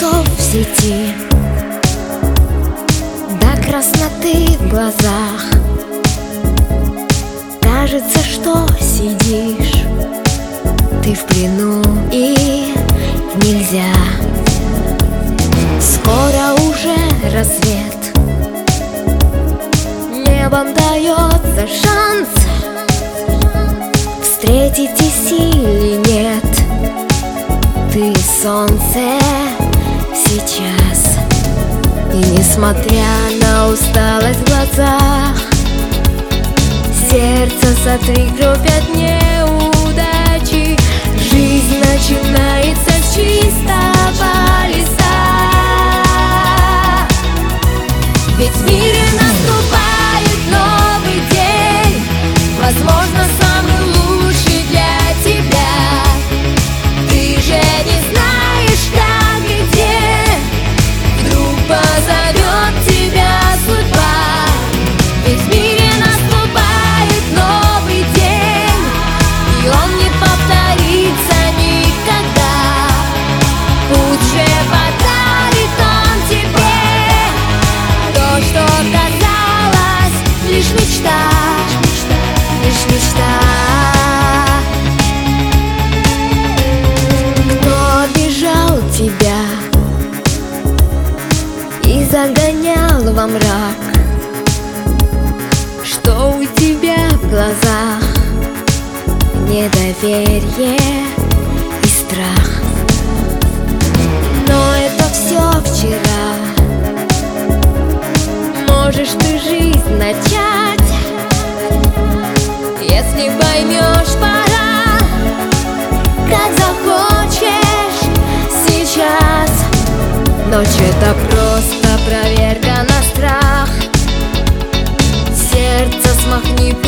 часов в сети, до красноты в глазах. Кажется, что сидишь ты в плену, и нельзя. Скоро уже рассвет, небом дается шанс встретитесь или нет. Ты солнце сейчас, и несмотря на усталость в глазах, сердце сотри кровь от неудачи. Жизнь начинается с чистого листа. Ведь в мире наступает новый день, возможно, самый лучший для тебя. Ты же не знаешь, как и где вдруг позовет тебя судьба. Ведь в мире наступает новый день, и он не повторится никогда. Пусть же подарит он тебе то, что казалось лишь мечта, лишь мечта. Кто обижал тебя и загонял во мрак? Что у тебя в глазах? Недоверие и страх. Но это все вчера. Можешь ты жизнь начать, если поймешь, пора, как захочешь сейчас. Ночь — это просто проверка на страх. Сердце смахни